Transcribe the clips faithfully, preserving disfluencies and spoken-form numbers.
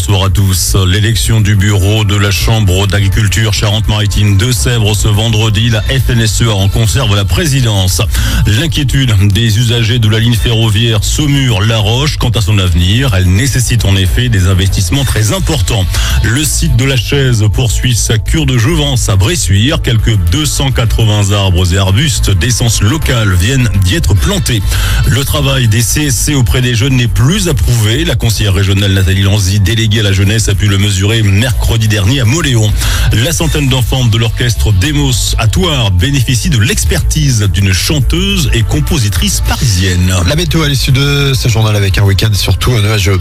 bonsoir à tous. L'élection du bureau de la Chambre d'agriculture Charente-Maritime Deux-Sèvres ce vendredi, la F N S E A en conserve la présidence. L'inquiétude des usagers de la ligne ferroviaire Saumur-La Roche quant à son avenir, elle nécessite en effet des investissements très importants. Le site de la Chaise poursuit sa cure de jouvence à Bressuire. Quelques deux cent quatre-vingts arbres et arbustes d'essence locale viennent d'y être plantés. Le travail des C S C auprès des jeunes n'est plus approuvé. La conseillère régionale Nathalie Lanzy, déléguée à la jeunesse, a pu le mesurer mercredi dernier à Mauléon. La centaine d'enfants de l'orchestre Demos à Thouars bénéficie de l'expertise d'une chanteuse et compositrice parisienne. La météo à l'issue de ce journal avec un week-end surtout nuageux.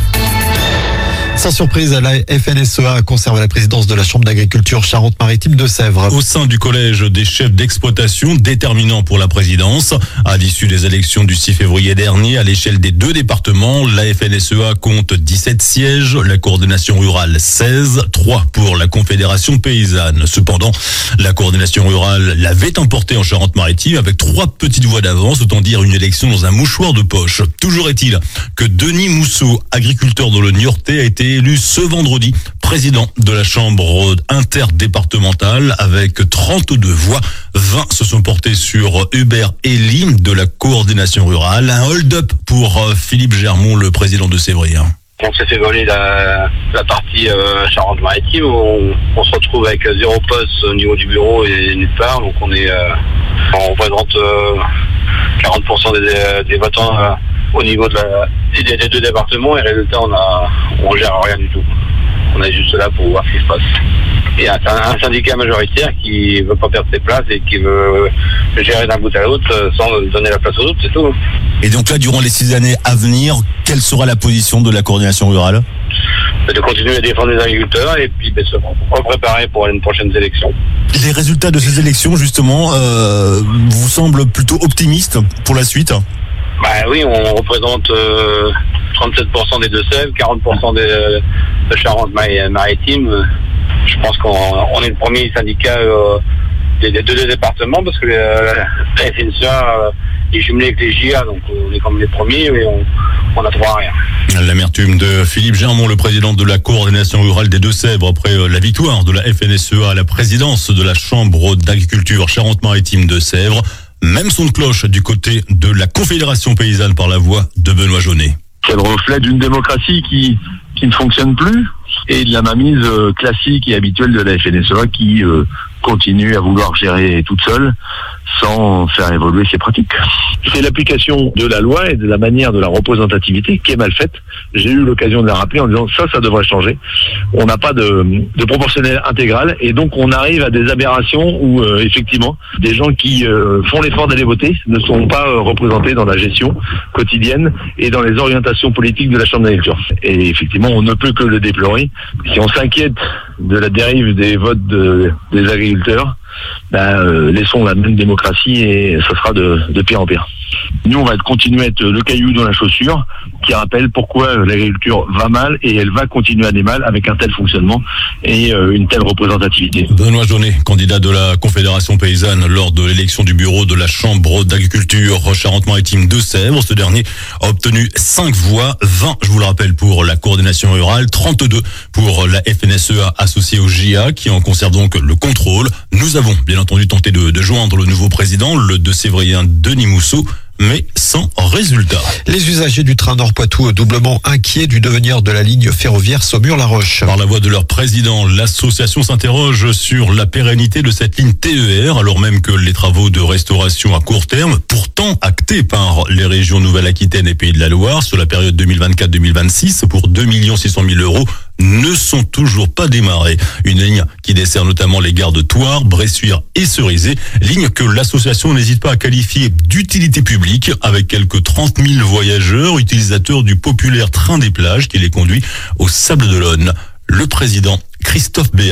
Sans surprise, la F N S E A conserve la présidence de la Chambre d'agriculture Charente-Maritime Deux-Sèvres. Au sein du collège des chefs d'exploitation, déterminant pour la présidence. À l'issue des élections du six février dernier, à l'échelle des deux départements, la F N S E A compte dix-sept sièges, la coordination rurale seize, trois pour la confédération paysanne. Cependant, la coordination rurale l'avait emporté en Charente-Maritime avec trois petites voix d'avance, autant dire une élection dans un mouchoir de poche. Toujours est-il que Denis Mousseau, agriculteur dans le Niortais, a été élu ce vendredi président de la chambre interdépartementale avec trente-deux voix. vingt se sont portés sur Hubert Elie de la coordination rurale. Un hold-up pour Philippe Germont, le président de Sévrien. On s'est fait voler la, la partie euh, Charente-Maritime. On, on se retrouve avec zéro poste au niveau du bureau et nulle part. Donc on est, euh, on représente euh, quarante pour cent des, des votants euh, au niveau de la, des, des deux départements. Et résultat, on a, on gère rien du tout. On est juste là pour voir ce qui se passe. Il y a un, un syndicat majoritaire qui veut pas perdre ses places et qui veut gérer d'un bout à l'autre sans donner la place aux autres, c'est tout. Et donc là, durant les six années à venir, quelle sera la position de la coordination rurale ? De continuer à défendre les agriculteurs et puis de se préparer pour une prochaine élection. Les résultats de ces élections, justement, euh, vous semblent plutôt optimistes pour la suite ? Bah oui, on représente euh, trente-sept pour cent des Deux-Sèvres, quarante pour cent des, de Charente-Maritime. Je pense qu'on on est le premier syndicat euh, des, des deux départements parce que euh, la F N S E A euh, est jumelée avec les J A, donc on est comme les premiers, mais on, on a droit à rien. L'amertume de Philippe Germont, le président de la coordination rurale des Deux-Sèvres, après la victoire de la F N S E A à la présidence de la Chambre d'agriculture Charente-Maritime Deux-Sèvres. Même son de cloche du côté de la Confédération paysanne par la voix de Benoît Jaunet. C'est le reflet d'une démocratie qui, qui ne fonctionne plus et de la mainmise euh, classique et habituelle de la F N S E A qui euh, continue à vouloir gérer toute seule sans faire évoluer ses pratiques. C'est l'application de la loi et de la manière de la représentativité qui est mal faite. J'ai eu l'occasion de la rappeler en disant ça, ça devrait changer. On n'a pas de, de proportionnel intégral et donc on arrive à des aberrations où euh, effectivement des gens qui euh, font l'effort d'aller voter ne sont pas euh, représentés dans la gestion quotidienne et dans les orientations politiques de la Chambre d'agriculture. Et effectivement, on ne peut que le déplorer. Si on s'inquiète de la dérive des votes de, des agriculteurs, ben, euh, laissons la même démocratie et ce sera de, de pire en pire. Nous, on va continuer à être le caillou dans la chaussure qui rappelle pourquoi l'agriculture va mal et elle va continuer à aller mal avec un tel fonctionnement et euh, une telle représentativité. Benoît Jaunet, candidat de la Confédération paysanne lors de l'élection du bureau de la Chambre d'agriculture Charente-Maritime Deux-Sèvres. Ce dernier a obtenu cinq voix, vingt, je vous le rappelle, pour la coordination rurale, trente-deux pour la F N S E A associée au J A qui en conserve donc le contrôle. Nous avons bien entendu tenté de, de joindre le nouveau président, le deux-sévrien Denis Mousseau, mais sans résultat. Les usagers du train Nord-Poitou doublement inquiets du devenir de la ligne ferroviaire Saumur-La Roche. Par la voix de leur président, l'association s'interroge sur la pérennité de cette ligne T E R, alors même que les travaux de restauration à court terme, pourtant actés par les régions Nouvelle-Aquitaine et Pays de la Loire sur la période deux mille vingt-quatre deux mille vingt-six pour deux millions six cent mille euros, ne sont toujours pas démarrés. Une ligne qui dessert notamment les gares de Thouars, Bressuire et Cerizay, ligne que l'association n'hésite pas à qualifier d'utilité publique avec quelques trente mille voyageurs utilisateurs du populaire train des plages qui les conduit au Sable d'Olonne. Le président Christophe Béalu.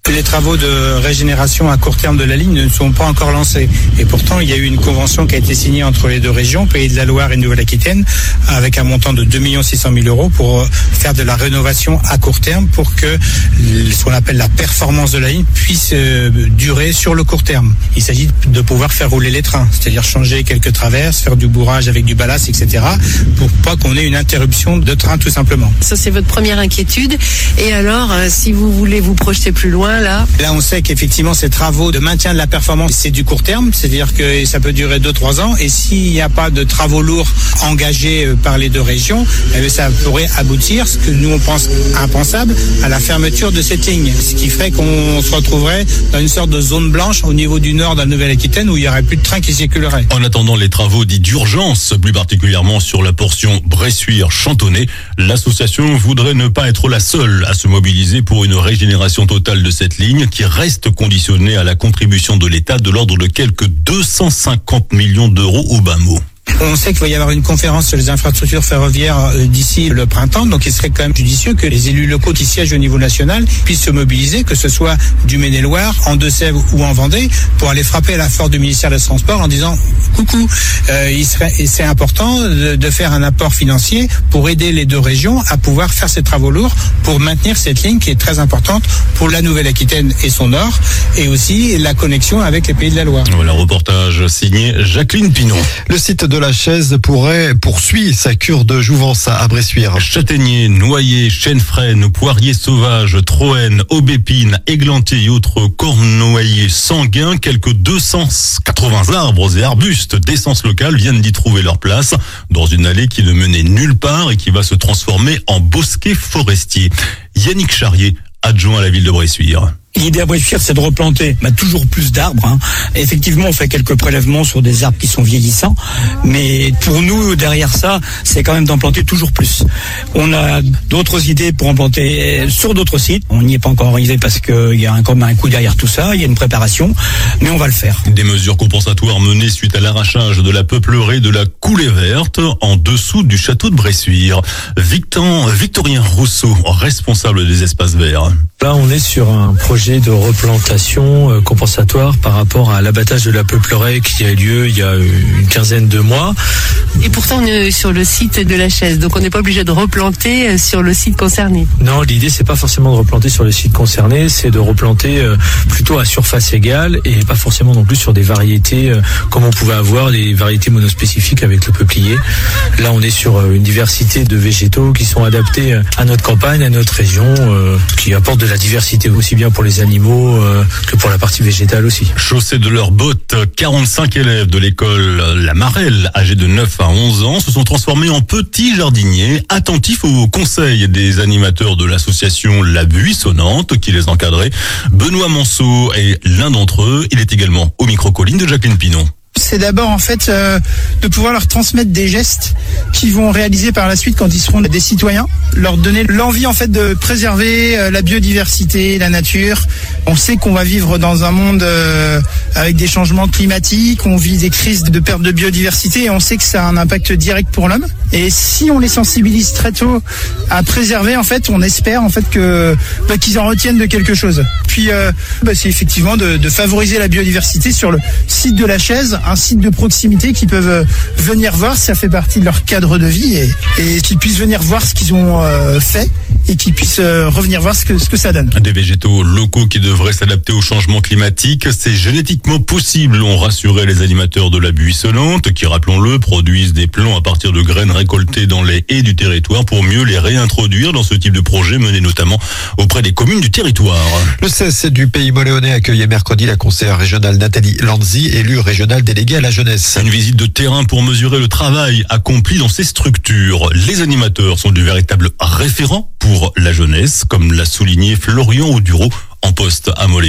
Les travaux de régénération à court terme de la ligne ne sont pas encore lancés. Et pourtant, il y a eu une convention qui a été signée entre les deux régions, Pays de la Loire et Nouvelle-Aquitaine, avec un montant de deux millions six cent mille euros pour faire de la rénovation à court terme pour que ce qu'on appelle la performance de la ligne puisse durer sur le court terme. Il s'agit de pouvoir faire rouler les trains, c'est-à-dire changer quelques traverses, faire du bourrage avec du ballast, et cetera, pour pas qu'on ait une interruption de train tout simplement. Ça, c'est votre première inquiétude. Et alors, euh, si vous voulez vous projeter plus loin, Là. Là, on sait qu'effectivement, ces travaux de maintien de la performance, c'est du court terme, c'est-à-dire que ça peut durer deux trois ans. Et s'il n'y a pas de travaux lourds engagés par les deux régions, eh ça pourrait aboutir, ce que nous on pense impensable, à la fermeture de cette ligne. Ce qui ferait qu'on se retrouverait dans une sorte de zone blanche au niveau du nord de la Nouvelle-Aquitaine où il n'y aurait plus de trains qui circuleraient. En attendant les travaux dits d'urgence, plus particulièrement sur la portion Bressuire-Chantonnay, l'association voudrait ne pas être la seule à se mobiliser pour une régénération totale de cette ligne qui reste conditionnée à la contribution de l'État de l'ordre de quelques deux cent cinquante millions d'euros au bas mot. On sait qu'il va y avoir une conférence sur les infrastructures ferroviaires d'ici le printemps, donc il serait quand même judicieux que les élus locaux qui siègent au niveau national puissent se mobiliser, que ce soit du Maine-et-Loire, en Deux-Sèvres ou en Vendée, pour aller frapper à la porte du ministère des Transports en disant coucou, euh, il serait, et c'est important de, de faire un apport financier pour aider les deux régions à pouvoir faire ces travaux lourds pour maintenir cette ligne qui est très importante pour la Nouvelle-Aquitaine et son nord, et aussi la connexion avec les Pays de la Loire. Voilà, reportage signé Jacqueline Pinon. Le site de la Chaise pourrait poursuivre sa cure de jouvence à Bressuire. Châtaigniers, noyers, chênes frênes, poiriers sauvages, troènes, aubépines, églantiers et autres cornoyers sanguins, quelques deux cent quatre-vingts arbres et arbustes d'essence locale viennent d'y trouver leur place dans une allée qui ne menait nulle part et qui va se transformer en bosquet forestier. Yannick Charrier, adjoint à la ville de Bressuire. L'idée à Bressuire, c'est de replanter bah, toujours plus d'arbres. Hein. Effectivement, on fait quelques prélèvements sur des arbres qui sont vieillissants, mais pour nous, derrière ça, c'est quand même d'en planter toujours plus. On a d'autres idées pour en planter sur d'autres sites. On n'y est pas encore arrivé parce qu'il y a un, comme un coup derrière tout ça, il y a une préparation, mais on va le faire. Des mesures compensatoires menées suite à l'arrachage de la peuplerée de la Coulée Verte en dessous du château de Bressuire. Victor, Victorien Rousseau, responsable des espaces verts. Là, on est sur un projet de replantation euh, compensatoire par rapport à l'abattage de la peuplerée qui a eu lieu il y a une quinzaine de mois. Et pourtant, on est sur le site de la Chaise, donc on n'est pas obligé de replanter sur le site concerné. Non, l'idée, c'est pas forcément de replanter sur le site concerné, c'est de replanter euh, plutôt à surface égale et pas forcément non plus sur des variétés euh, comme on pouvait avoir des variétés monospécifiques avec le peuplier. Là, on est sur euh, une diversité de végétaux qui sont adaptés euh, à notre campagne, à notre région, euh, qui apportent de la diversité aussi bien pour les animaux euh, que pour la partie végétale aussi. Chaussés de leurs bottes, quarante-cinq élèves de l'école La Marelle, âgés de neuf à onze ans, se sont transformés en petits jardiniers, attentifs aux conseils des animateurs de l'association La Buissonnante qui les encadrait. Benoît Monceau est l'un d'entre eux. Il est également au micro-colline de Jacqueline Pinon. C'est d'abord en fait euh, de pouvoir leur transmettre des gestes qu'ils vont réaliser par la suite quand ils seront des citoyens, leur donner l'envie en fait de préserver euh, la biodiversité, la nature. On sait qu'on va vivre dans un monde euh, avec des changements climatiques, on vit des crises de perte de biodiversité et on sait que ça a un impact direct pour l'homme. Et si on les sensibilise très tôt à préserver, en fait, on espère en fait que bah, qu'ils en retiennent de quelque chose. Puis euh, bah, c'est effectivement de, de favoriser la biodiversité sur le site de la Chaise, un site de proximité qu'ils peuvent venir voir, ça fait partie de leur cadre de vie et, et qu'ils puissent venir voir ce qu'ils ont euh, fait et qu'ils puissent euh, revenir voir ce que, ce que ça donne. Des végétaux locaux qui devraient s'adapter au changement climatique, c'est génétiquement possible, ont rassuré les animateurs de La Buissonnante qui, rappelons-le, produisent des plants à partir de graines récoltées dans les haies du territoire pour mieux les réintroduire dans ce type de projet mené notamment auprès des communes du territoire. Le C S C du Pays Moléonais accueillait mercredi la conseillère régionale Nathalie Lanzi, élue régionale déléguée à la jeunesse. Une visite de terrain pour mesurer le travail accompli dans ces structures. Les animateurs sont de véritables référents pour la jeunesse, comme l'a souligné Florian Audureau en poste à Moléon.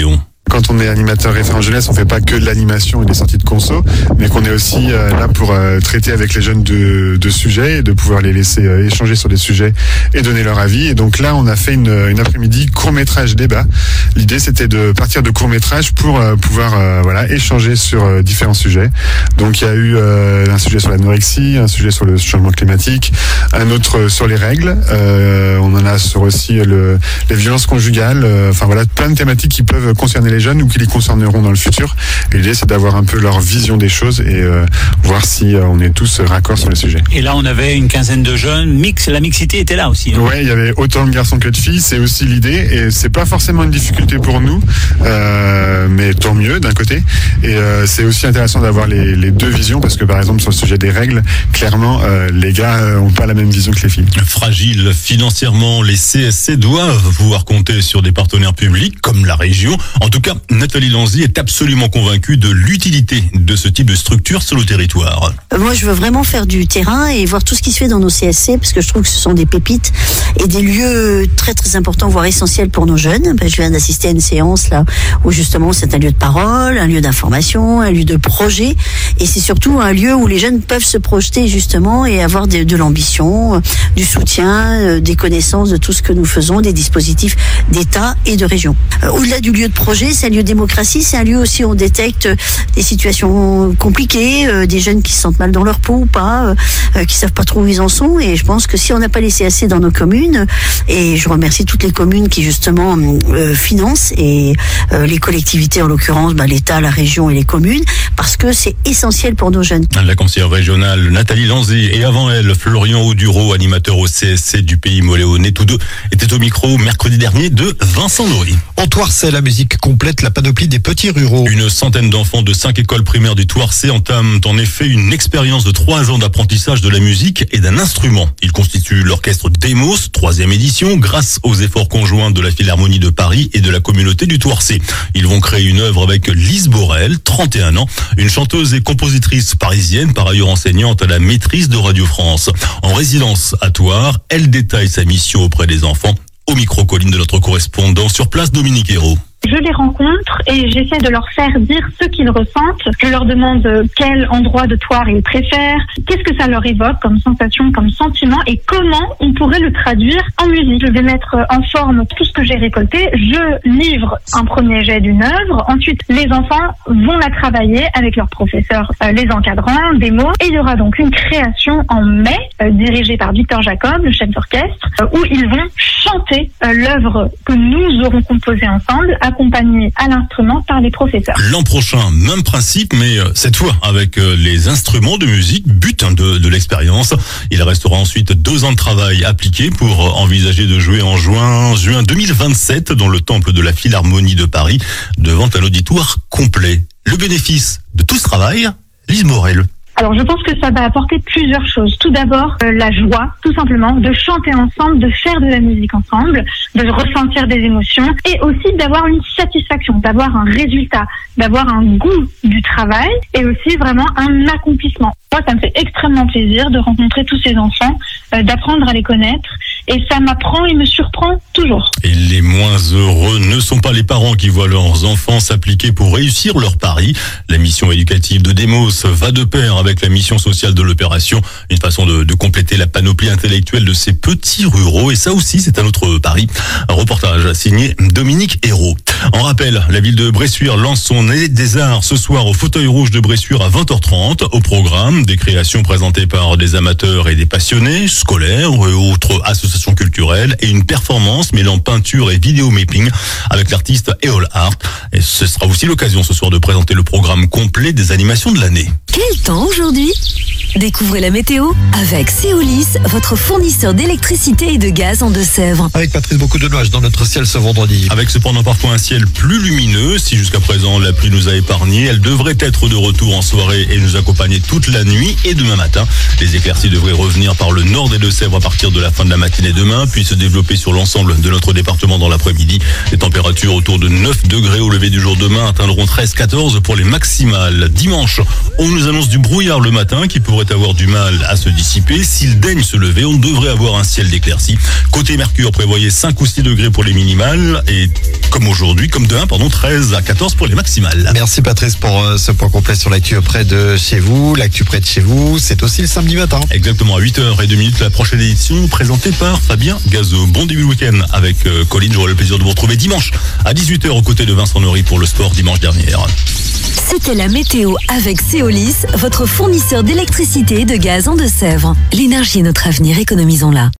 Quand on est animateur référent jeunesse, on fait pas que de l'animation et des sorties de conso, mais qu'on est aussi euh, là pour euh, traiter avec les jeunes de, de sujets et de pouvoir les laisser euh, échanger sur des sujets et donner leur avis. Et donc là, on a fait une, une après-midi court-métrage débat. L'idée, c'était de partir de court-métrage pour euh, pouvoir euh, voilà échanger sur euh, différents sujets. Donc il y a eu euh, un sujet sur l'anorexie, un sujet sur le changement climatique, un autre sur les règles. Euh, on en a sur aussi le, les violences conjugales. Euh, enfin voilà, plein de thématiques qui peuvent concerner les jeunes ou qui les concerneront dans le futur. Et l'idée, c'est d'avoir un peu leur vision des choses et euh, voir si euh, on est tous raccords sur le sujet. Et là, on avait une quinzaine de jeunes. Mix, la mixité était là aussi. Hein. Ouais, il y avait autant de garçons que de filles. C'est aussi l'idée et c'est pas forcément une difficulté pour nous, euh, mais tant mieux d'un côté. Et euh, c'est aussi intéressant d'avoir les, les deux visions parce que par exemple sur le sujet des règles, clairement, euh, les gars euh, ont pas la même vision que les filles. Fragile financièrement, les C S C doivent pouvoir compter sur des partenaires publics comme la région. En tout cas, Nathalie Lanzy est absolument convaincue de l'utilité de ce type de structure sur le territoire. Moi, je veux vraiment faire du terrain et voir tout ce qui se fait dans nos C S C parce que je trouve que ce sont des pépites et des lieux très très importants, voire essentiels pour nos jeunes. Ben, je viens d'assister à une séance là où justement c'est un lieu de parole, un lieu d'information, un lieu de projet et c'est surtout un lieu où les jeunes peuvent se projeter justement et avoir de, de l'ambition, du soutien, des connaissances de tout ce que nous faisons, des dispositifs d'État et de région. Au-delà du lieu de projet, c'est un lieu de démocratie, c'est un lieu aussi où on détecte des situations compliquées, euh, des jeunes qui se sentent mal dans leur peau ou pas, euh, qui savent pas trop où ils en sont. Et je pense que si on n'a pas les C S C dans nos communes, et je remercie toutes les communes qui justement euh, financent et euh, les collectivités en l'occurrence, bah, l'État, la région et les communes, parce que c'est essentiel pour nos jeunes. La conseillère régionale Nathalie Lanzy et avant elle Florian Audureau, animateur au C S C du Pays Moléonais, tous deux étaient au micro mercredi dernier de Vincent Laurie. En Thouarcey, la musique complète la panoplie des petits ruraux. Une centaine d'enfants de cinq écoles primaires du Thouarcey entament en effet une expérience de trois ans d'apprentissage de la musique et d'un instrument. Ils constituent l'orchestre Demos, troisième édition, grâce aux efforts conjoints de la Philharmonie de Paris et de la communauté du Thouarcey. Ils vont créer une œuvre avec Lise Borel, trente et un ans, une chanteuse et compositrice parisienne, par ailleurs enseignante à la maîtrise de Radio France. En résidence à Thouars, elle détaille sa mission auprès des enfants. Au micro-colline de notre correspondant sur place, Dominique Hérault. Je les rencontre et j'essaie de leur faire dire ce qu'ils ressentent. Je leur demande quel endroit de Thouars ils préfèrent, qu'est-ce que ça leur évoque comme sensation, comme sentiment et comment on pourrait le traduire en musique. Je vais mettre en forme tout ce que j'ai récolté. Je livre un premier jet d'une œuvre. Ensuite, les enfants vont la travailler avec leurs professeurs, euh, les encadrants, des mots. Et il y aura donc une création en mai, euh, dirigée par Victor Jacob, le chef d'orchestre, euh, où ils vont chanter euh, l'œuvre que nous aurons composée ensemble, accompagné à l'instrument par les professeurs. L'an prochain, même principe, mais cette fois avec les instruments de musique, but de, de l'expérience. Il restera ensuite deux ans de travail appliqué pour envisager de jouer en juin, juin deux mille vingt-sept dans le temple de la Philharmonie de Paris devant un auditoire complet. Le bénéfice de tout ce travail, Lise Borel. Alors, je pense que ça va apporter plusieurs choses. Tout d'abord, euh, la joie, tout simplement, de chanter ensemble, de faire de la musique ensemble, de ressentir des émotions et aussi d'avoir une satisfaction, d'avoir un résultat, d'avoir un goût du travail et aussi vraiment un accomplissement. Moi, ça me fait extrêmement plaisir de rencontrer tous ces enfants, euh, d'apprendre à les connaître et ça m'apprend et me surprend toujours. Et les moins heureux ne sont pas les parents qui voient leurs enfants s'appliquer pour réussir leur pari. La mission éducative de Demos va de pair avec la mission sociale de l'opération, une façon de, de compléter la panoplie intellectuelle de ces petits ruraux. Et ça aussi, c'est un autre pari. Un reportage signé Dominique Hérault. En rappel, la ville de Bressuire lance son Année des Arts ce soir au Fauteuil Rouge de Bressuire à vingt heures trente. Au programme, des créations présentées par des amateurs et des passionnés, scolaires et autres associations culturelles, et une performance mêlant peinture et vidéo mapping avec l'artiste Eol Art. Et ce sera aussi l'occasion ce soir de présenter le programme complet des animations de l'année. Quel temps aujourd'hui ? Découvrez la météo avec Céolis, votre fournisseur d'électricité et de gaz en Deux-Sèvres. Avec Patrice, beaucoup de nuages dans notre ciel ce vendredi. Avec cependant parfois un ciel plus lumineux. Si jusqu'à présent la pluie nous a épargnés, elle devrait être de retour en soirée et nous accompagner toute la nuit et demain matin. Les éclaircies devraient revenir par le nord des Deux-Sèvres à partir de la fin de la matinée demain, puis se développer sur l'ensemble de notre département dans l'après-midi. Les températures autour de neuf degrés au lever du jour demain atteindront treize à quatorze pour les maximales. Dimanche, on nous annonce du brouillard le matin qui pourrait pourrait avoir du mal à se dissiper. S'il daigne se lever, on devrait avoir un ciel d'éclaircies. Côté Mercure, prévoyez cinq ou six degrés pour les minimales et comme aujourd'hui, comme demain, pardon, treize à quatorze pour les maximales. Merci Patrice pour euh, ce point complet sur l'actu près de chez vous. L'actu près de chez vous, c'est aussi le samedi matin. Exactement, à huit heures trente la prochaine édition présentée par Fabien Gazot. Bon début de week-end avec euh, Colline. J'aurai le plaisir de vous retrouver dimanche à dix-huit heures aux côtés de Vincent Neury pour le sport dimanche dernier. C'était la météo avec Céolis, votre fournisseur d'électricité et de gaz en Deux-Sèvres. L'énergie est notre avenir, économisons-la.